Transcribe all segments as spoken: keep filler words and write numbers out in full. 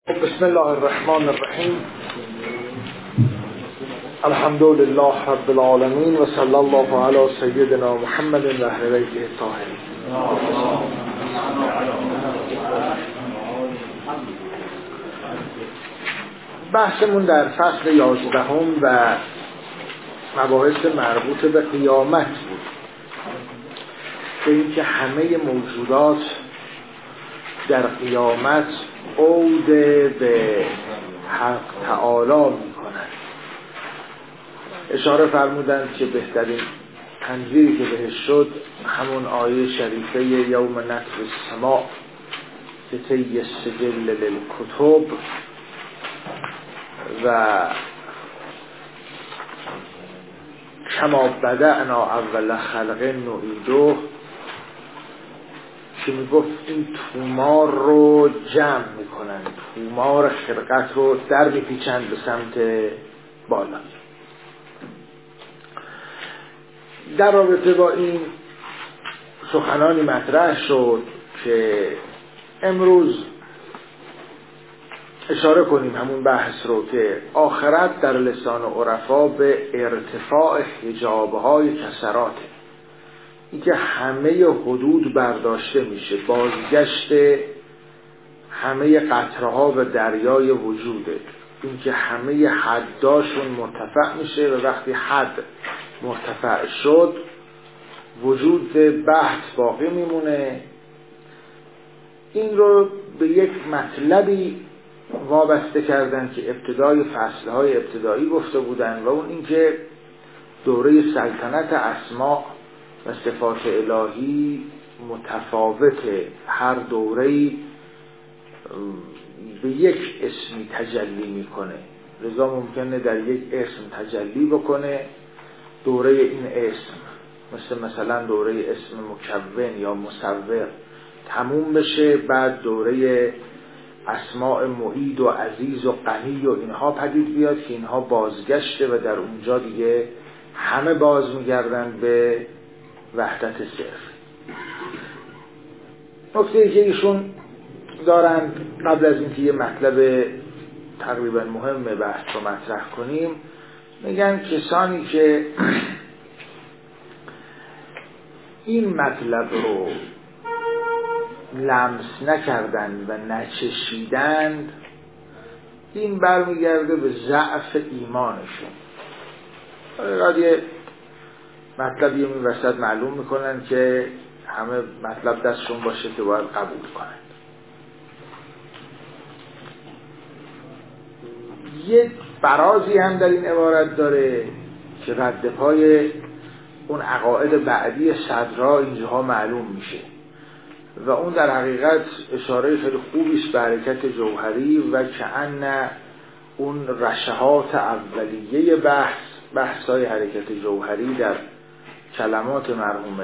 بسم الله الرحمن الرحیم. الحمد لله رب العالمین و صلی الله علی سیدنا محمد و اهل بیته الطاهرین. بحثمون در فصل یازدهم و مباحث مربوط به قیامت بود، به اینکه همه موجودات در قیامت عود به حق تعالی می کنند. اشاره فرمودند که بهترین تنظیری که بهش شد همون آیه شریفه یوم نطوی السماء کطی السجل للکتب و کما بدأنا اول خلق نعیده، که میگفت این تومار رو جمع میکنن، تومار خلقت رو در میپیچند به سمت بالا. در رابطه با این سخنانی مطرح شد که امروز اشاره کنیم همون بحث رو که آخرت در لسان عرفا به ارتفاع حجابهای کسراته، این که همه حدود برداشته میشه، بازگشت همه قطرها و دریای وجوده، این که همه حداشون مرتفع میشه و وقتی حد مرتفع شد وجود بحث باقی میمونه. این رو به یک مطلبی وابسته کردن که ابتدای فصلهای ابتدایی گفته بودن و اون این که دوره سلطنت اسماء و صفات الهی متفاوته، هر دوره‌ای به یک اسمی تجلی میکنه، لذا ممکنه در یک اسم تجلی بکنه. دوره این اسم مثل مثلا دوره اسم مکون یا مصور تموم بشه، بعد دوره اسماء معید و عزیز و غنی و اینها پدید بیاد که اینها بازگشته و در اونجا دیگه همه باز میگردن به وحدت صرف. نکته که ایشون دارن قبل از اینکه یه مطلب تقریبا مهم بحث رو مطرح کنیم، میگن کسانی که این مطلب رو لمس نکردن و نچشیدند، این برمیگرده به ضعف ایمانشون. راجع یه مطلبی این وسط معلوم میکنن که همه مطلب دستشون باشه که باید قبول کنن. یه برازی هم در این عبارت داره که رد پای اون عقاید بعدی صدرا اینجاها معلوم میشه و اون در حقیقت اشاره خیلی خوبیست به حرکت جوهری و کأن اون رشحات اولیه بحث بحثای حرکت جوهری در کلمات مرحوم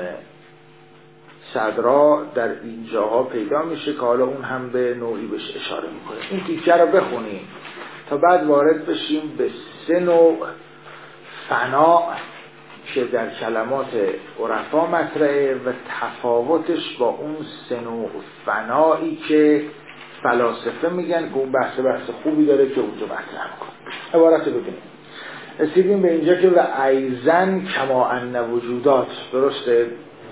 صدرا در اینجاها پیدا میشه که حالا اون هم به نوعی بهش اشاره میکنه. این تیکه رو بخونیم تا بعد وارد بشیم به سه نوع فنا که در کلمات عرفا مطرحه و تفاوتش با اون سه نوع فنایی که فلاسفه میگن که اون بحث بحث خوبی داره که اونجا مطرح میکنه. عبارت ببینیم. رسیدیم به اینجا که و ایزن کما ان وجودات، درسته؟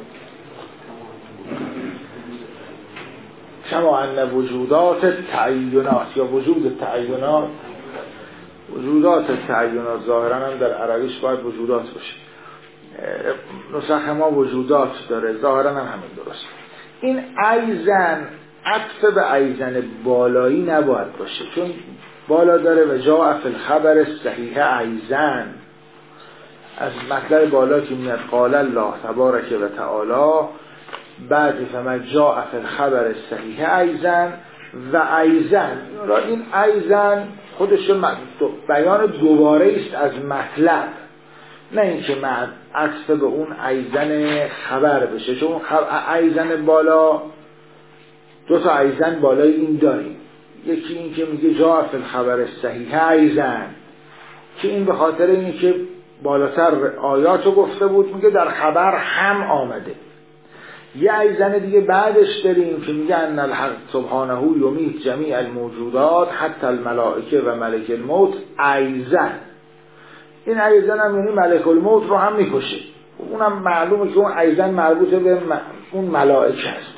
کما ان وجودات تعینات یا وجود تعینات، وجودات تعینات ظاهرا هم در عربیش باید وجودات باشه، نسخ ما وجودات داره، ظاهرا هم همین درست. این ایزن عطف به ایزن بالایی نباید باشه، چون بالا داره و جاء فی الخبر صحیح ایزن، از مطلب بالا که میاد قال الله تبارک و تعالی، بعد فما جاء فی الخبر صحیح ایزن و ایزن، این ایزن خودش بیان دوباره است از مطلب، نه اینکه من عطف به اون ایزن خبر بشه، چون ایزن بالا دو تا ایزن بالای این داریم، یکی این که میگه جاء فی الخبر صحیح ایزن که این به خاطر اینه که بالاتر آیاتو گفته بود، میگه در خبر هم آمده. یه ایزن دیگه بعدش داریم که میگه ان الحق سبحانه یمیت جمیع الموجودات حتی الملائکه و ملک الموت ایزن. این ایزن هم یعنی ملک الموت رو هم میکشه. اونم معلومه که اون ایزن مربوط به م... اون ملائکه است.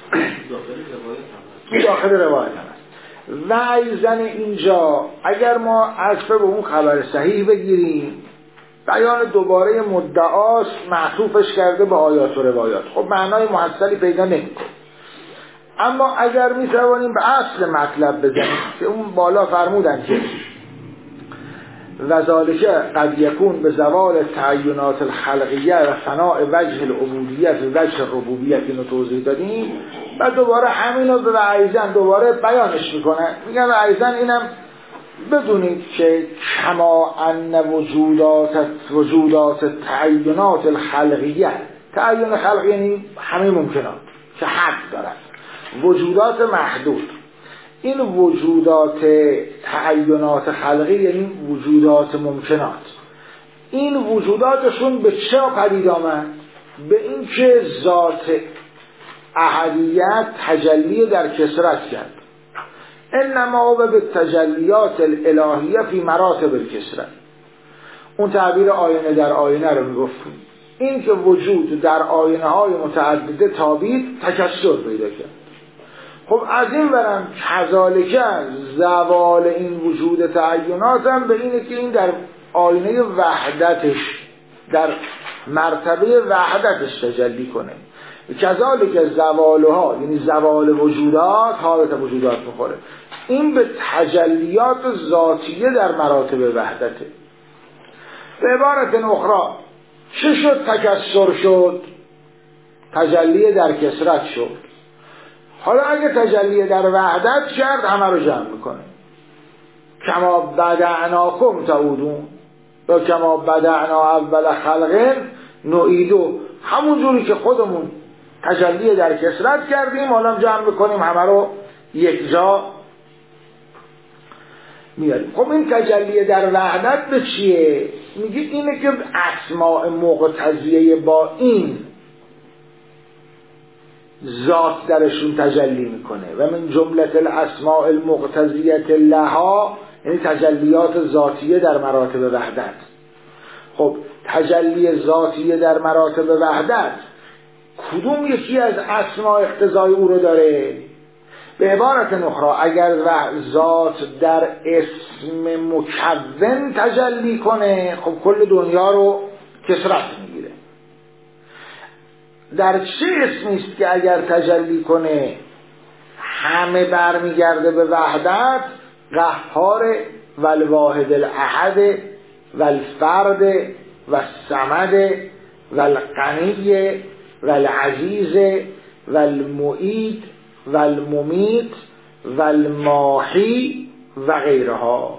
داخل روایت هم است. و ایزن اینجا اگر ما عطف به اون خبر صحیح بگیریم، بیان دوباره مدعاست معطوفش کرده به آیات و روایات. خب معنای محصلی پیدا نمی‌کنه. اما اگر میتوانیم به اصل مطلب بزنیم که اون بالا فرمودن که وذالک قد یکون به زوال تعینات الخلقیه و فناء وجه العبودیه و وجه الربوبیه، اینو توضیح دادیم. و دوباره همینو به ایزن دوباره بیانش میکنه. میگن ایزن اینم بدونید که کما ان وجودات وجودات تعینات الخلقیه، تعین خلقی یعنی همه ممکنات که حد دارد، وجودات محدود. این وجودات تعینات خلقی یعنی وجودات ممکنات. این وجوداتشون به چه پدید آمد؟ به این که ذات احدیت تجلی در کثرت کرد. انما و به تجلیات الالهیه فی مراتب الکثرت. اون تعبیر آینه در آینه رو میگفتیم. این که وجود در آینه های متعدده تابید تکثر پیدا کرد. خب از این برم کذالک زوال این وجود تعینات هم به اینه که این در آینه وحدتش، در مرتبه وحدتش تجلی کنه. کذالک زوالها یعنی زوال وجودات، حالت وجودات میخوره. این به تجلیات ذاتیه در مراتب وحدته. به عبارت اخرى چه شد؟ تکثر شد، تجلی در کثرت شد. حالا اگه تجلی در وحدت کرد همه رو جمع میکنه. کما بدعناکم تعودون یا کما بدعنا اول خلق نعیدو، همون جوری که خودمون تجلی در کثرت کردیم حالا جمع میکنیم همه رو یک جا میاریم. خب این تجلی در وحدت به چیه؟ میگه اینه که اسماء مقتضیه با این ذات درشون تجلی میکنه و من جملت الاسماء المقتضیه لها یعنی تجلیات ذاتیه در مراتب وحدت. خب تجلی ذاتیه در مراتب وحدت کدوم یکی از اسماء اقتضای او رو داره؟ به عبارت اخرى اگر ذات در اسم مکون تجلی کنه خب کل دنیا رو کثرت میگیره. در چه اسمی است که اگر تجلی کنه همه برمیگرده به وحدت؟ قهار و الواحد الاحد و الفرد و الصمد و الغنی و العزیز و المعید و الممیت و الماحی و غیرها.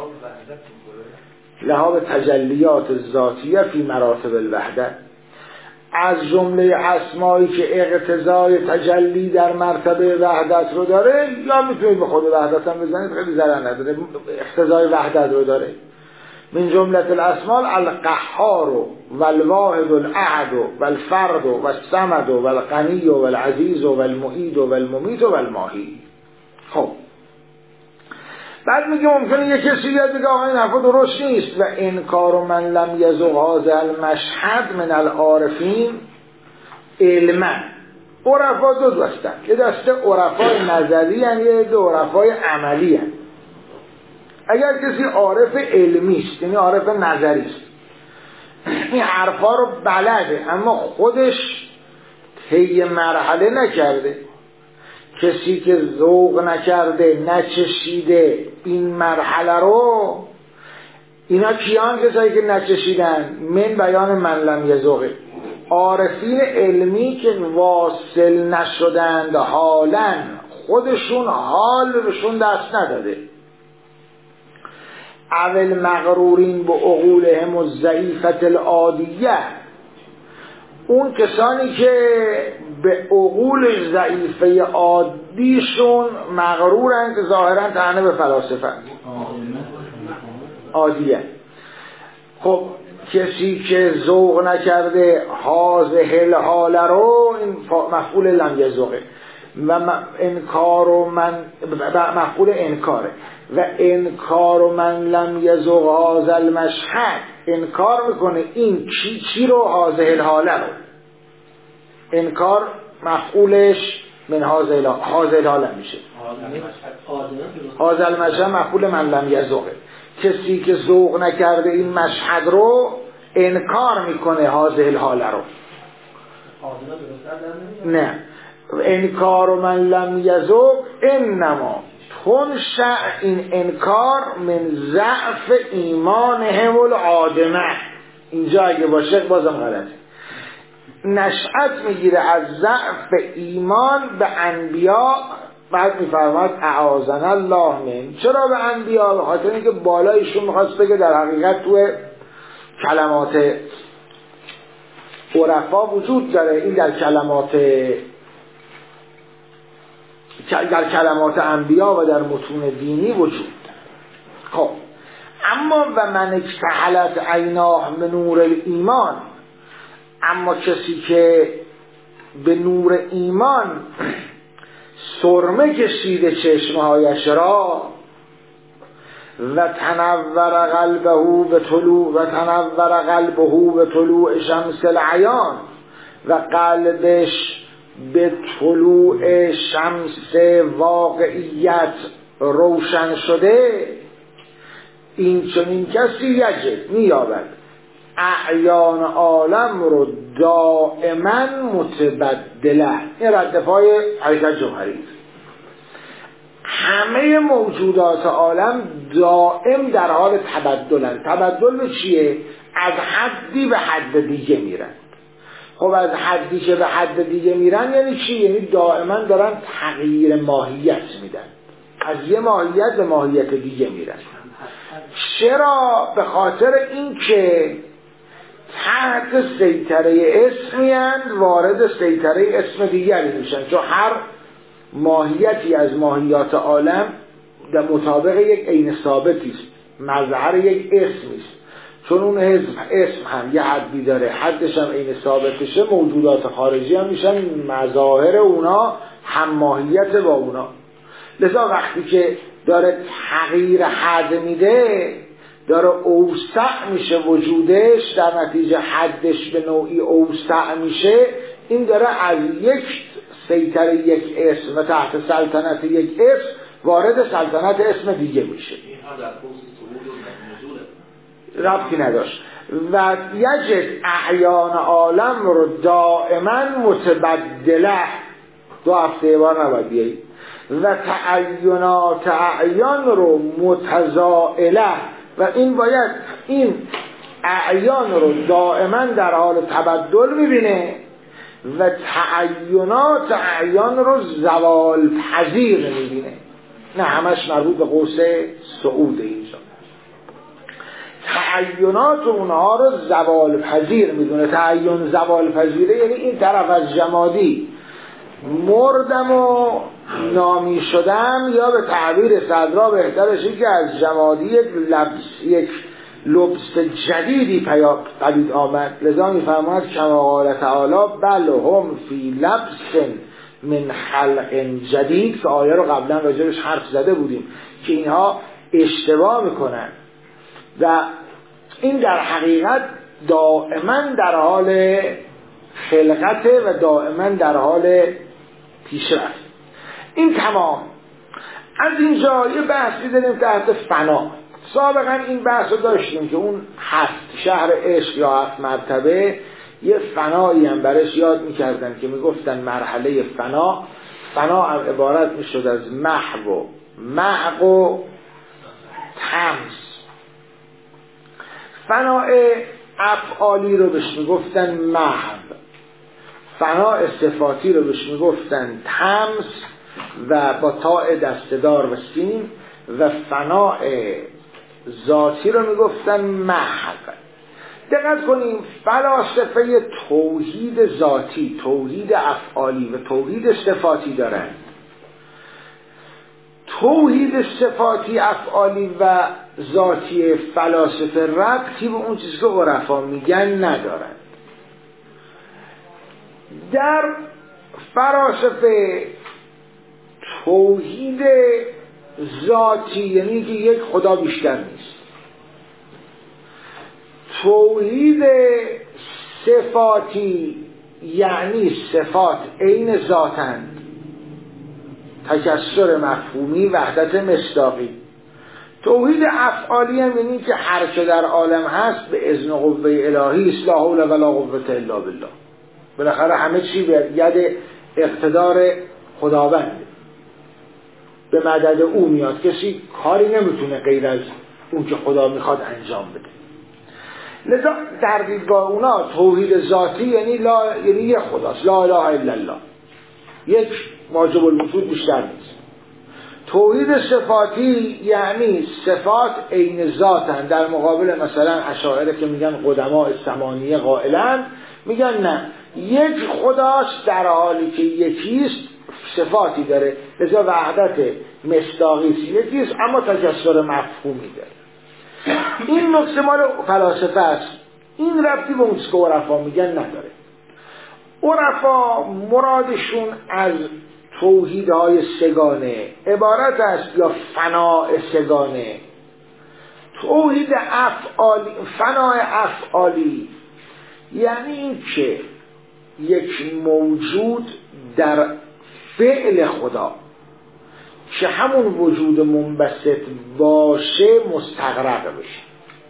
لها به تجلیات ذاتیه فی مراتب الوحدت. از جمله اسمایی که اقتضای تجلی در مرتبه وحدت رو داره، یا میتونید به خود وحدت هم بزنید خیلی ضرر نداره، اقتضای وحدت رو داره. من جملت الاسماء القهار و الواحد الاحد و الفرد و الصمد و الغنی و العزیز و المعید و الممیت و الماحی. خب بعد میگه ممکنه یک کسی بیاد بگه آقا این حرفا درست نیست و انکار من لم یذق هذا المشهد من العارفین علما. عرفا دو دستن، یه دسته عرفای نظری هن، یه دسته عرفای عملی هن. اگر کسی عارف علمی است یعنی عارف نظری است، این حرفا رو بلده اما خودش طی مرحله نکرده، کسی که ذوق نکرده نچشیده این مرحله رو، اینا کیان؟ کسایی که نچشیدن. من بیان من لم یذق، عارفین علمی که واصل نشدند حالا، خودشون حال بهشون دست نداده. اول مغرورین به عقولهم الضعیفة العادیه، اون کسانی که به عقول ضعیفه عادیشون مغرورن که ظاهرا تعنه به فلاسفه عادیه. خب کسی که ذوق نکرده حاضه الحال رو، این مفعول لم یذوقه و انکار و من مفعول انکاره و انکار و من لم یذوق هذا المشهد، انکار میکنه این چی چی رو، هذه الحاله رو. انکار مفعولش من هذه الحاله میشه. هذا المشهد مفعول من لم یذوقه، کسی که ذوق نکرده این مشهد رو انکار میکنه هذه الحاله رو. نه، انکار من لم یذوق انما تنشأ، این انکار من ضعف ایمانهم العادمه. اینجا اگه باشه بازم غلطه، نشأت میگیره از ضعف ایمان به انبیا. بعد میفرماد اعاذنا الله من، چرا به انبیا؟ به خاطر اینکه بالایشون میخواست بگه در حقیقت تو کلمات عرفا وجود داره، این در کلمات در کلمات انبیا و در متون دینی وجود داره. خب اما و من اکتحلت عیناه به نور الایمان، اما کسی که به نور ایمان سرمه کشیده چشمهایش را و تنور قلبه به طلوع و تنور قلبه به طلوع شمس العیان، و قلبش به طلوع شمس واقعیت روشن شده، این چنین کسی یجد مییابد اعیان عالم رو دائما متبدله. این ردپای حقیقت جوهری، همه موجودات عالم دائم در حال تبدلن. تبدل به چیه؟ از حدی به حد دیگه میرن. خب از حدی که به حد دیگه میرن یعنی چی؟ یعنی دائما دارن تغییر ماهیت میدن، از یه ماهیت به ماهیت دیگه میرن. چرا؟ به خاطر این که تحت سیطره اسمی اند، وارد سیطره اسم دیگری میشن، چون هر ماهیتی از ماهیات عالم در مطابق یک عین ثابتی است، مظهر یک اسمی است. چون اون اسم هم یه حدی داره، حدش هم عین ثابتشه، موجودات خارجی هم میشن مظاهر اونا هم ماهیت با اونا. لذا وقتی که داره تغییر حد میده، داره اوسع میشه وجودش، در نتیجه حدش به نوعی اوسع میشه، این داره از یک سیطره یک اسم و تحت سلطنت یک اسم وارد سلطنت اسم دیگه میشه. ربطی نداشت. و یجد اعیان عالم رو دائما متبدله، دو هفته بار نباید بیایی، و تعینات اعیان رو متزائله، و این باید این اعیان رو دائما در حال تبدل میبینه و تعینات اعیان رو زوال پذیر میبینه. نه همش مربوط به قوس صعود اینجا. تعینات اونها رو زوال پذیر میدونه. تعین زوال پذیره یعنی این طرف از جمادی مردم و نامی شدم، یا به تعبیر صدرا بهترش که از جمادی یک لبس یک لبس جدیدی پدید آمد. لذا میفرماید کما قال تعالی بل هم فی لبس من خلق جدید، که آیه رو قبلا راجعش حرف زده بودیم که اینها اشتباه میکنن و این در حقیقت دائما در حال خلقته و دائما در حال پیشرفت. این تمام. از اینجا یه بحثی داریم تحت فنا. سابقا این بحث رو داشتیم که اون هفت شهر عشق یا هفت مرتبه یه فنایی هم برش یاد میکردن که میگفتن مرحله فنا. فنا هم عبارت میشد از محو و محق و تمس. فناء افعالی رو بهش میگفتن محو، فناء صفاتی رو بهش میگفتن تمس و با تاء دستدار و سین، و فناء ذاتی رو میگفتن محو. دقت کنیم فلاسفه توحید ذاتی، توحید افعالی و توحید صفاتی دارند. توحید صفاتی افعالی و ذاتی فلاسفه ربطی به اون چیزی که عرفا میگن ندارند. در فلاسفه توحید ذاتی یعنی که یک خدا بیشتر نیست، توحید صفاتی یعنی صفات عین ذاتند، تکثر مفهومی، وحدت مصداقی. توحید افعالی هم یعنی که هر چه در عالم هست به اذن قوه الهی است، لا حول ولا قوة الا بالله. بالاخره همه چی به ید اقتدار خداونده، به مدد او میاد، کسی کاری نمیتونه غیر از اون که خدا میخواد انجام بده. لذا در دیدگاه اونا توحید ذاتی یعنی لا، یعنی یک خداست، لا اله الا الله، یک واجب الوجود بیشتر نیست. توحید صفاتی یعنی صفات عین ذاتن، در مقابل مثلا اشاعره که میگن قدماء ثمانیه قائلن، میگن نه، یک خداست در حالی که یکیست، صفاتی داره، لذا وحدت مصداقی یکیست اما تکثر مفهومی داره. این نکته مال فلاسفه است، این ربطی به اون که عرفا میگن نداره. عرفا مرادشون از توحیدهای سگانه عبارت است یا فناء سگانه، توحید افعالی، فناء افعالی یعنی این که یک موجود در فعل خدا که همون وجود منبسط باشه مستغرق بشه.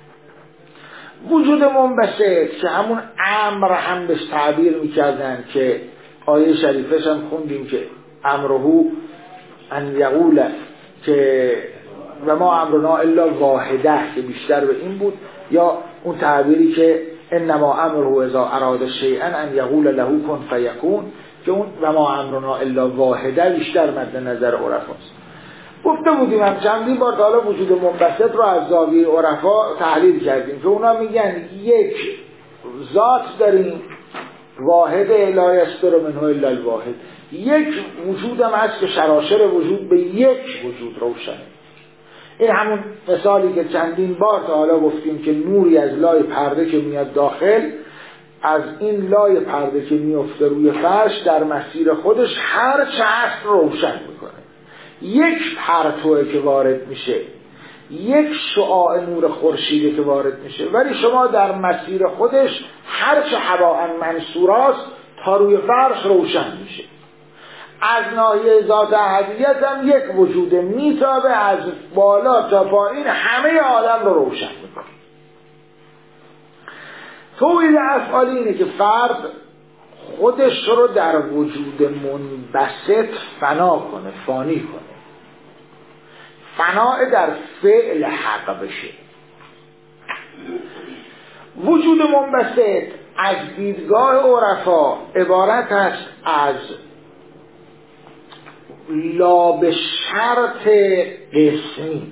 وجود منبسط که همون امر هم بهش تعبیر میکردن که آیه شریفش هم خوندیم که امرهو ان یقول که و ما امرنا الا واحده که بیشتر به این بود، یا اون تعبیری که انما امره اذا اراد شیئا ان یقول له کن فیکون که اون و ما امرنا الا واحده بیشتر مد نظر عرفاست. گفته بودیم هم چندین بار تا حالا وجود منبسط رو از زاویه عرفا تحلیل کردیم که اونا میگن یک ذات داریم واحد لا یصدر منه الا الواحد، یک وجود هم هست که شراشر وجود به یک وجود روشنه. این همون مثالی که چندین بار تا حالا گفتیم که نوری از لای پرده که میاد داخل، از این لای پرده که میفته روی فرش در مسیر خودش هر چه هست روشن میکنه. یک پرتوه که وارد میشه، یک شعاع نور خورشیده که وارد میشه، ولی شما در مسیر خودش هر چه هواء منصوراست تا روی فرش روشن میشه. از ناحیه ذات احدیت هم یک وجود میتابه، از بالا تا پایین همه عالم رو روشن میکنه. توحید افعالی اینه که فرد خودش رو در وجود منبسط فنا کنه، فانی کنه، فناء در فعل حق بشه. وجود منبسط از دیدگاه عرفا عبارت است از لا به شرط قسمی.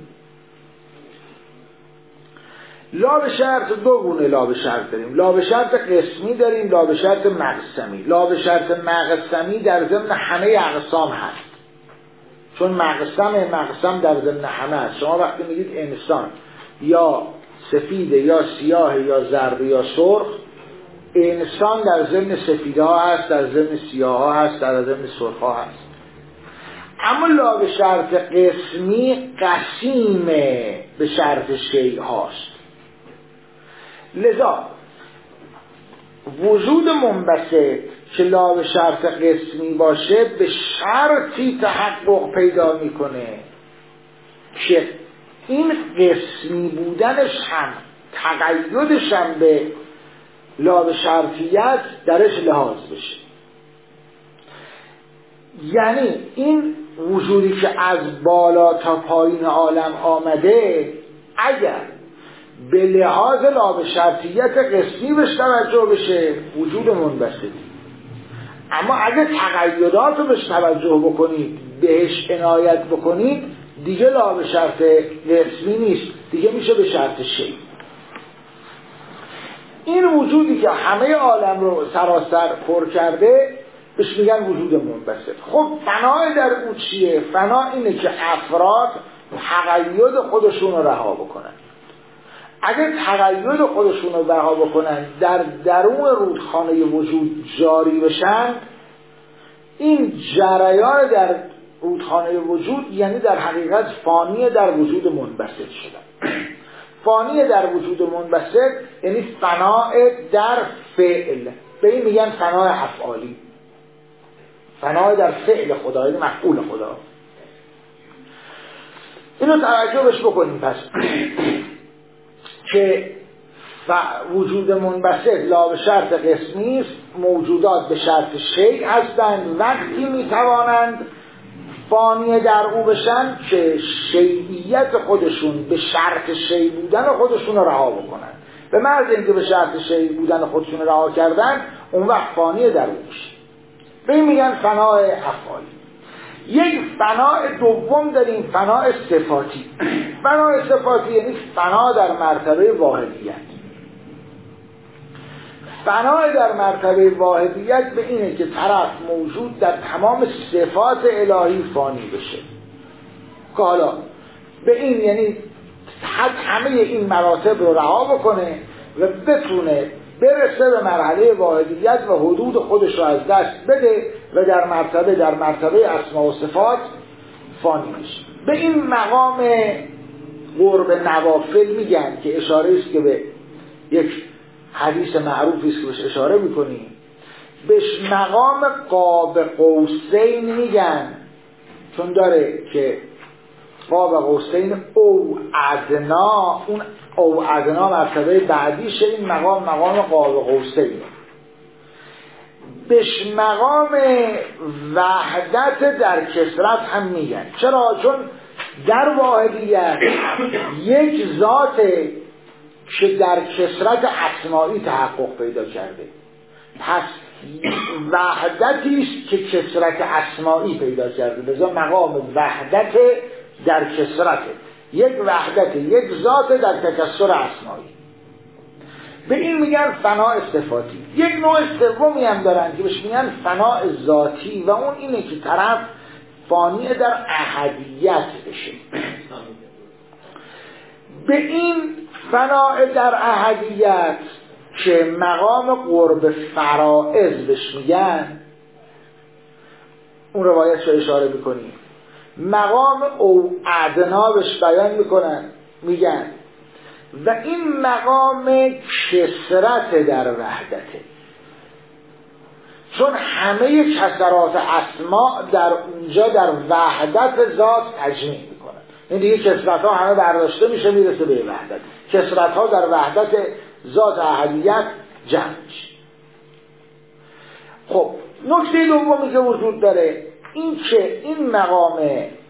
لا به شرط دو گونه لا به شرط داریم، لا به شرط قسمی داریم، لا به شرط مقسمی. لا به شرط مقسمی در ضمن همه اقسام هست، چون مقسم مقسم در ضمن همه هست. شما وقتی میگید انسان یا سفید یا سیاه یا زرد یا سرخ، انسان در ضمن سفید ها هست، در ضمن سیاه ها هست، در ضمن سرخ ها هست. اما لا به شرط قسمی قسیم به شرط شیء هاست. لذا وجود منبسط که لا به شرط قسمی باشه به شرطی تحقق پیدا میکنه که این قسمی بودنش هم تقیدش هم به لا به شرطیت درش لحاظ بشه. یعنی این وجودی که از بالا تا پایین عالم آمده اگر به لحاظ لا به شرطیت قسمی بهش توجه بشه وجود منبسطی، اما اگر تقیدات رو بهش توجه بکنید، بهش عنایت بکنید، دیگه لا به شرط قسمی نیست، دیگه میشه به شرط شیء. این وجودی که همه عالم رو سراسر پر کرده بهش میگن وجود منبسط. خب فنای در اون چیه؟ فنا اینه که افراد تقید خودشون رو رها بکنن. اگر تغییر خودشون رو بها بکنن در درون رودخانه وجود جاری بشن، این جریان در رودخانه وجود یعنی در حقیقت فانی در وجود منبسط شدن. فانی در وجود منبسط یعنی فناء در فعل، به این میگن فناء افعالی، فناء در فعل خدا، یعنی مفعول خدا. اینو توجه بش بکنیم پس که وجود منبسط لا به شرط قسمی است، موجودات به شرط شیء هستند، وقتی میتوانند فانی در او بشن که شیعیت خودشون به شرط شیء بودن خودشون رو رها بکنن. به محض اینکه به شرط شیء بودن خودشون رها کردن، اون وقت فانی در او میشه. به این میگن فناء افعالی. یک فناء دوم داریم، فناء صفاتی. فناء صفاتی یعنی فنا در مرتبه واحدیت. فناء در مرتبه واحدیت به اینه که طرف موجود در تمام صفات الهی فانی بشه. که حالا به این یعنی حد همه این مراتب رو رها بکنه و بتونه برسه به مرحله واحدیت و حدود خودش رو از دست بده و در مرتبه در مرتبه اسما و صفات فانی بشه. به این مقام قرب نوافل میگن که اشاره است که به یک حدیث معروفی است که بهش اشاره میکنیم، بهش مقام قاب قوسین میگن، چون داره که قاب قوسین او ادنا، اون او ادنا مرتبه بعدیشه، این مقام مقام قاب قوسین. بهش مقام وحدت در کثرت هم میگن. چرا؟ چون در واحدیت یک ذات که در کثرت اسمائی تحقق پیدا کرده، پس وحدتی است که کثرت اسمائی پیدا کرده، لذا مقام وحدت در کثرته، یک وحدت، یک ذات در تکثر اسمائی. به این میگن فناء صفاتی. یک نوع سومی هم دارن که بهش میگن فناء ذاتی و اون اینه که طرف فانی در احدیت بشه. به این فناء در احدیت که مقام قرب فرائض بهش میگن، اون روایت رو اشاره میکنیم، مقام او ادنا بهش بیان میکنن، میگن و این مقام کثرت در وحدته، چون همه کثرات اسماء در اونجا در وحدت ذات تجمیع میکنن. این دیگه کثرت ها همه برداشته میشه میرسه به وحدت، کثرت ها در وحدت ذات احدیت جمع میشه. خب نکته دومی که وجود داره این که این مقام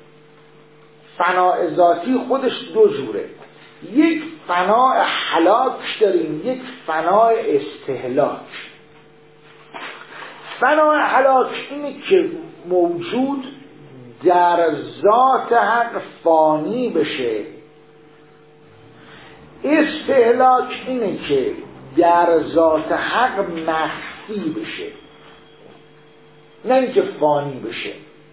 فناء ذاتی خودش دو جوره. یک فناء هلاک داریم، یک فناء استهلاک. فناء هلاک اینه که موجود در ذات حق فانی بشه. استهلاک اینه که در ذات حق مخفی بشه، نه اینکه فانی بشه.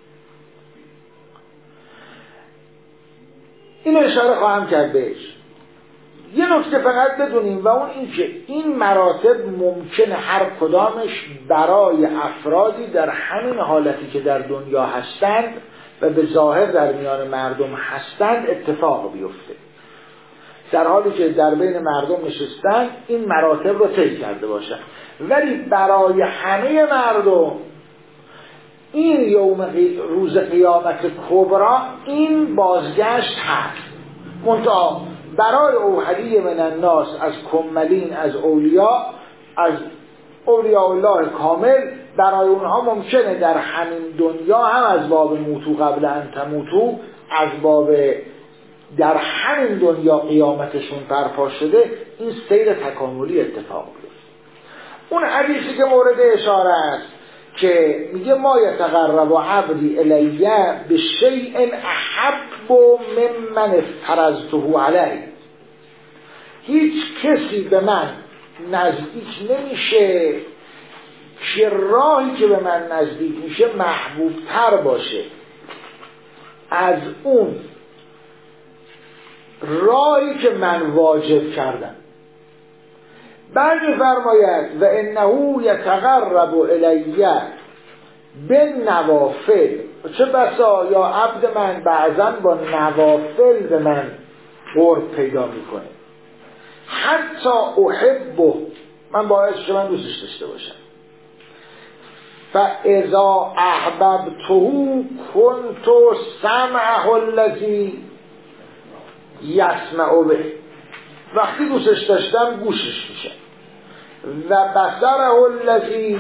این اشاره خواهم کرد بهش. یه نکته فقط بدونیم و اون این که این مراتب ممکنه هر کدامش برای افرادی در همین حالتی که در دنیا هستند و به ظاهر در میان مردم هستند اتفاق بیفته. در حالی که در بین مردم نشستند این مراتب رو طی کرده باشند، ولی برای همه مردم این یوم قی... روز قیامت کبرا این بازگشت هست. منتها برای اوحدی من الناس از کملین، از اولیاء، از اولیاء الله کامل، برای اونها ممکنه در همین دنیا هم از باب موتو قبل ان تموتو، از باب در همین دنیا قیامتشون برپا شده، این سیر تکاملی اتفاق بیفته. اون حدیثی که مورد اشاره است که میگه ما یتقرب عبدی الیه بشیء احب ممن افترضته علیه، هیچ کسی به من نزدیک نمیشه که راهی که به من نزدیک میشه محبوب تر باشه از اون راهی که من واجب کردم. بعد فرماید و انه یتقرب الیه بالنوافل، چه بسا یا عبد من بعضا با نوافل به من قرب پیدا میکنه، حتی احبه، من باعث شدم دوستش داشته باشم. فاذا احببته كنت سمعه الذی یسمع به، وقتی دوستش داشتم گوشش میشه. و بصره الذی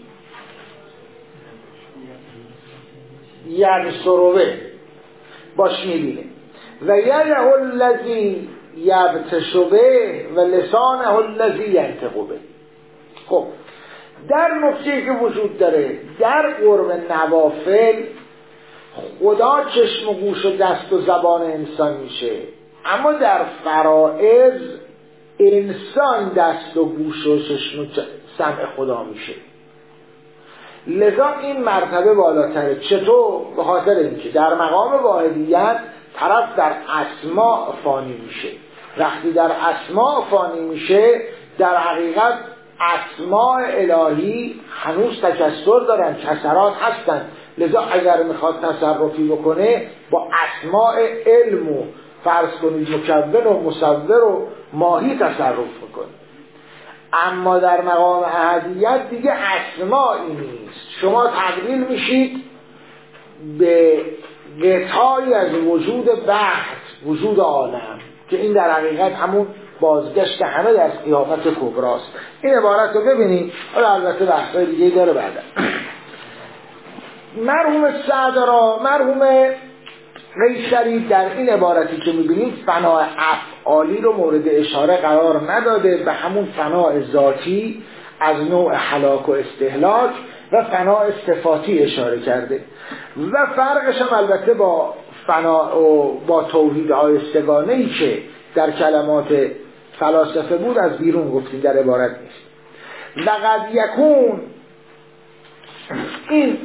یبصر به، باش میبینه. و یده الذی یبطش به و لسانه الذی ینطق به. خب در نکته‌ای که وجود داره در قرب نوافل، خدا چشم و گوش و دست و زبان انسان میشه، اما در فرائض انسان دست و گوش و چشم و سمع خدا میشه. لذا این مرتبه بالاتره. چطور؟ به خاطر اینکه در مقام واحدیت طرف در اسماء فانی میشه. وقتی در اسماء فانی میشه، در حقیقت اسماء الهی هنوز تکثر دارن، کسرات هستن. لذا اگر میخواد تصرفی بکنه با اسماء علم و فرض کنید مکون و مصور و ماهی تصرف میکنه. اما در مقام احدیت دیگه اسمائی نیست. شما تبدیل میشید به قطعی از وجود بحث، وجود عالم، که این در حقیقت همون بازگشت همه در قیامت کبراست. این عبارت رو ببینید. حالا البته بحثای دیگه داره بعدا. مرحوم سعد را مرحوم قیصری در این عبارتی که میبینید فناء افعالی رو مورد اشاره قرار نداده، به همون فناء ذاتی از نوع هلاک و استهلاک و فناء صفاتی اشاره کرده. و فرقش هم البته با فناء و با توحید آیستگانه‌ای که در کلمات فلاسفه بود از بیرون گفتیم، در عبارت نیست. لقد یکون، این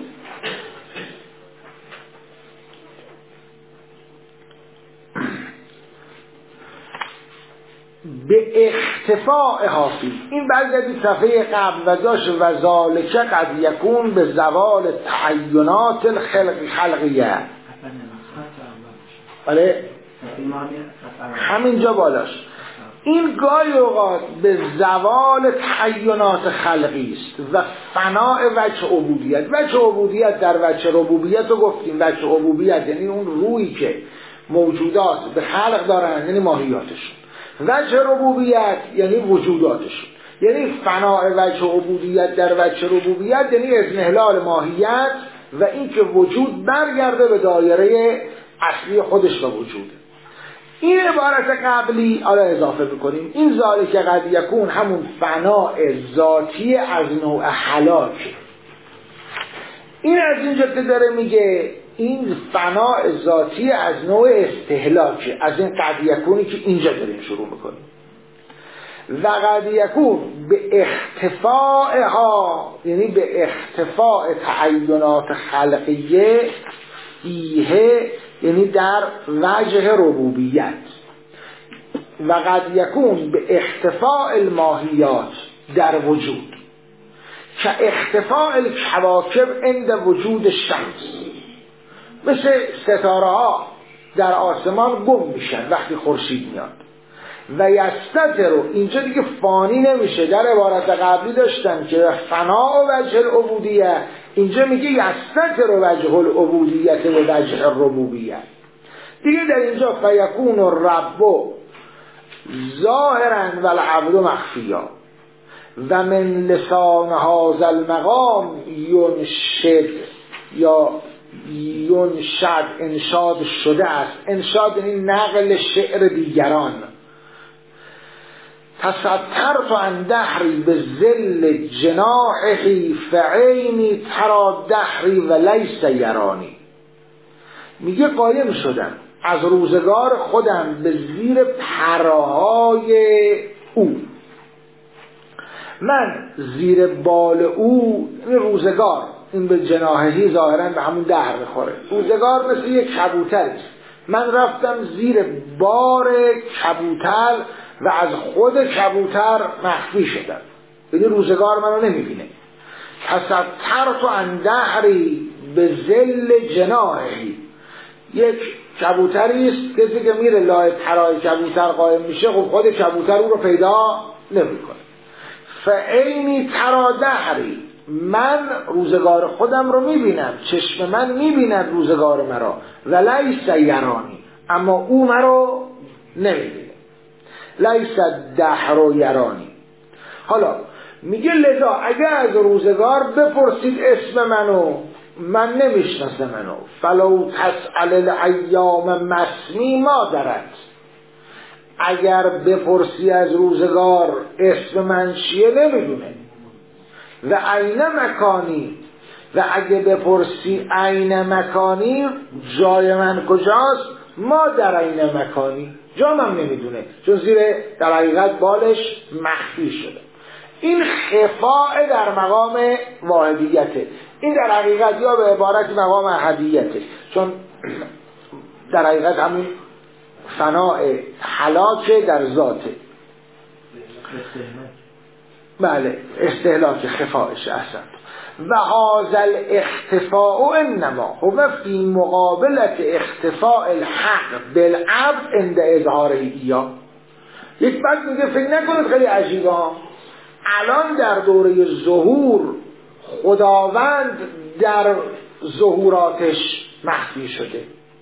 به اختفاء حافی، این برگردی صفحه قبل و داشت و ذالک قد یکون به زوال تعینات الخلق خلقیه. بله همینجا بالاش. این گاهی اوقات به زوال تعینات خلقی است و فناء وجه عبودیت. وجه عبودیت در وجه ربوبیت رو گفتیم. وجه عبودیت یعنی اون رویی که موجودات به خلق دارن، یعنی ماهیاتشون. وجه ربوبیت یعنی وجوداتشون، یعنی فناء وجه عبودیت در وجه ربوبیت یعنی اضمحلال ماهیت و این که وجود برگرده به دایره اصلی خودش و وجود. این عبارت قبلی حالا اضافه میکنیم. این ذالک قد یکون همون فناء ذاتی از نوع هلاک. این از اینجا که داره میگه این فناء ذاتی از نوع استهلاک، از این قد یکونی که اینجا داریم شروع میکنیم. و قد یکون به اختفاءها، یعنی به اختفاء تعینات خلقیه فیه، یعنی در وجه ربوبیت. و قد یکون به اختفاء الماهیات در وجود، که اختفاء الکواکب عند وجود شمس، مثل ستاره ها در آسمان گم میشن وقتی خورشید میاد. و یستتر رو اینجا دیگه فانی نمیشه. در عبارت قبلی داشتن که فناء وجه العبودیه، اینجا میگه یستتر وجه العبودیت و وجه الربوبیت. دیگه در اینجا فیکون الرب ظاهرا و العبد مخفیا و من لسان هذا المقام ینشد یا ینشد، انشاد شده است. انشاد یعنی نقل شعر دیگران. تصدرت عن دهری به ذل جناحی فعینی ترا دهری و لیس یرانی. میگه قایم شدم از روزگار خودم به زیر پرهای او. من زیر بال او، این روزگار، این به جناحی ظاهرا به همون دهر بخوره. روزگار مثل یک کبوتر است من رفتم زیر بار کبوتر و از خود کبوتر مخفی شدم، یعنی روزگار منو نمیبینه. تسترت عن دهری به ذل جناحی، یک کبوتری است کسی که میره لای پرای کبوتر قائم میشه، خب خود کبوتر او رو پیدا نمیکنه. فعینی ترا دهری، من روزگار خودم رو میبینم، چشم من میبیند روزگار مرا، ولیس یرانی، اما او مرا نمیبینه. لیس دهر یرانی. حالا میگه لذا اگر از روزگار بپرسید اسم منو، من نمیشناسه منو. فلو تسأل الایام مسمی ما درت، اگر بپرسی از روزگار اسم من چیه نمیدونه. و عین مکانی، و اگه بپرسی عین مکانی جای من کجاست، ما در عین مکانی، جا من نمیدونه، چون زیر در حقیقت بالش مخفی شده. این خفاء در مقام واحدیته، این در حقیقت یا به عبارت مقام احدیته، چون در حقیقت همین فناء هلاک در ذاته. بله استهلاک خفایش احسن. و هذا الاختفاء انما هو فی مقابلت اختفاء الحق بالعبد عند اظهاره ایاه. یک بند میگه فکر نکنید خیلی عجیبه ها، الان در دوره ظهور خداوند در ظهوراتش مخفی شده،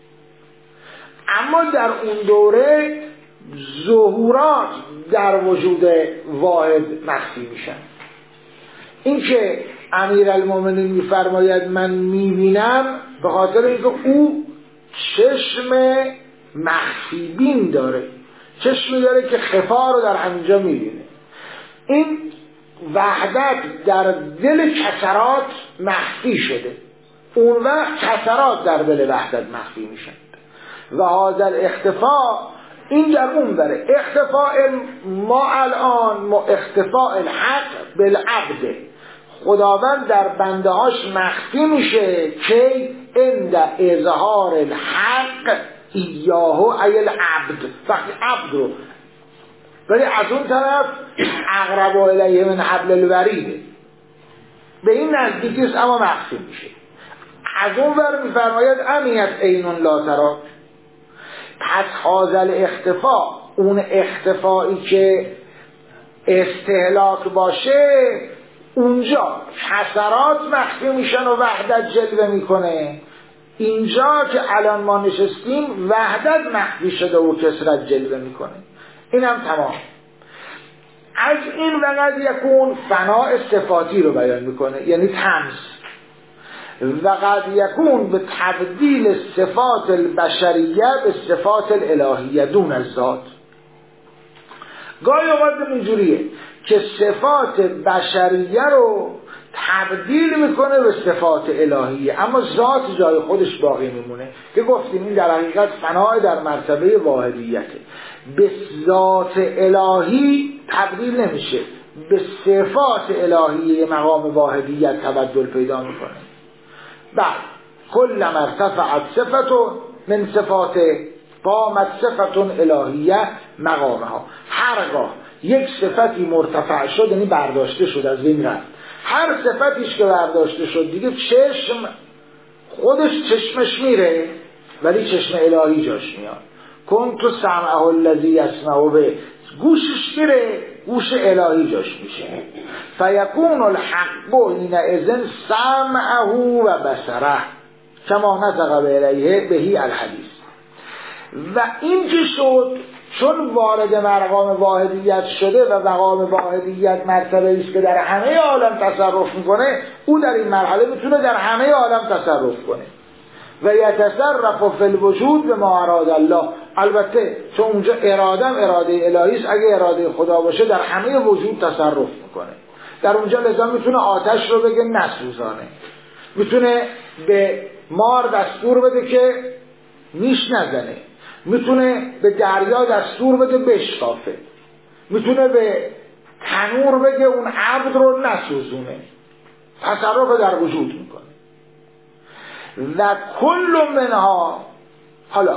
اما در اون دوره ظهورات در وجود واحد مخفی میشن. این که امیرالمومنین میفرماید من میبینم، به خاطر اینکه او چشم مخفی بین داره، چشمی داره که خفا رو در همینجا میبینه. این وحدت در دل کسرات مخفی شده، اون وقت کسرات در دل وحدت مخفی میشن. و هذا الاختفاء این در اون بره اختفاء ما الان اختفاء الحق بالعبد، خداوند در بنده هاش مخفی میشه که عند اظهار الحق ایاهو ای العبد، وقتی عبد رو، ولی از اون طرف اقرب الیه من حبل الورید، به این نزدیکیست اما مخفی میشه. از اون ور میفرماید امیت اینون لا ترا. پس حاصل اختفاء، اون اختفایی که استهلاک باشه، اونجا کسرات مخفی میشن و وحدت جلوه میکنه. اینجا که الان ما نشستیم وحدت مخفی شده و کسرت جلوه میکنه. این هم تمام. از این وقت یکون فناء صفاتی رو بیان میکنه، یعنی تمس. وقد یکون به تبدیل صفات البشریه به صفات الالهیه دون از ذات. گاهی اوقات اینجوریه که صفات بشریه رو تبدیل میکنه به صفات الهیه، اما ذات جای خودش باقی میمونه، که گفتیم این در حقیقت فناء در مرتبه واحدیته. به ذات الهی تبدیل نمیشه، به صفات الهیه مقام واحدیت تبدل پیدا میکنه. بعد کل مرتفعت صفتو من صفات قامت صفتون الهیه مقامها. هرگاه یک صفتی مرتفع شد، یعنی برداشته شد، از بین رفت، هر صفتیش که برداشته شد دیگه چشم خودش چشمش میره ولی چشم الهی جاش میاد. کنت سمعه الذی یسمع به، گوشش میره گوش الهی جاش میشه. فیکون الحق حینئذ سمعه و بصره کما نطق الیه بهی الحدیث. و این که شد چون وارد مقام واحدیت شده و مقام واحدیت مرتبه است که در همه عالم تصرف میکنه، او در این مرحله میتونه در همه عالم تصرف کنه و یتصرف فی الوجود به ما اراد الله. البته چون اونجا ارادم اراده الهی است، اگه اراده خدا باشه در همه وجود تصرف میکنه. در اونجا لذا میتونه آتش رو بگه نسوزانه، میتونه به مار دستور بده که نیش نزنه، میتونه به دریا دستور بده بشکافه، میتونه به تنور بگه اون عبد رو نسوزونه. تصرف در وجود میکنه. و کل منها، حالا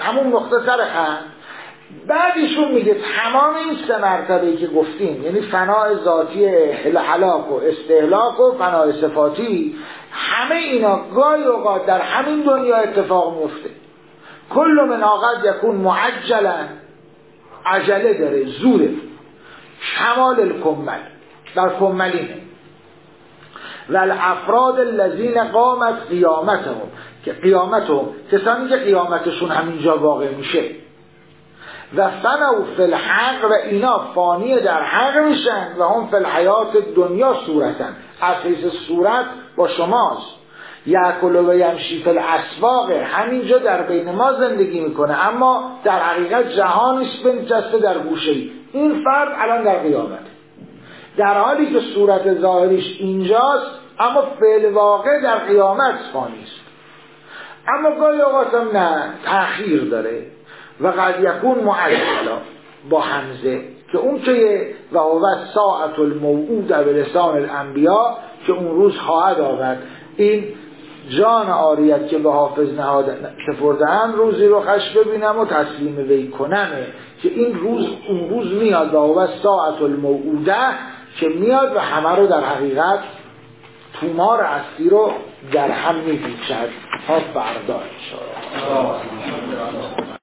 همون مختصر خط. بعد ایشون میگه تمام این سه مرتبه‌ای که گفتیم، یعنی فناء ذاتی هلاک و استهلاک و فناء صفاتی، همه اینا گاهی اوقات در همین دنیا اتفاق میفته. کل من قد یکون معجلا، عجله داره، زوره. شمال الکمل، در کملینه. و الافراد الذین قامت قیامتهم، که قیامتهم کسانی که قیامتشون همینجا واقع میشه. و فنوا فی الحق، و اینا فانی در حق میشن. و هم فی الحیات دنیا صورتن، از حیث صورت با شماست. یأکل و یمشی فی الاسواق، همینجا در بین ما زندگی میکنه، اما در حقیقت جهانش بنشسته در گوشه‌ای. این فرد الان در قیامت، در حالی که صورت ظاهریش اینجاست، اما فعل واقع در قیامت فانیست. اما گاهی اوقات هم نه، تأخیر داره. و قد یکون معجلا با حمزه، که اون که و هو ساعت الموعود به لسان الانبیا، که اون روز خواهد آورد. این جان عاریت که به حافظ نهاد سپرده‌ام، روزی رو خش ببینم و تسلیم وی کنمه، که این روز اون روز میاد و هو ساعت الموعوده، که میاد و همه رو در حقیقت تومار هستی رو در هم میپیچد. ها فردا انشاءالله.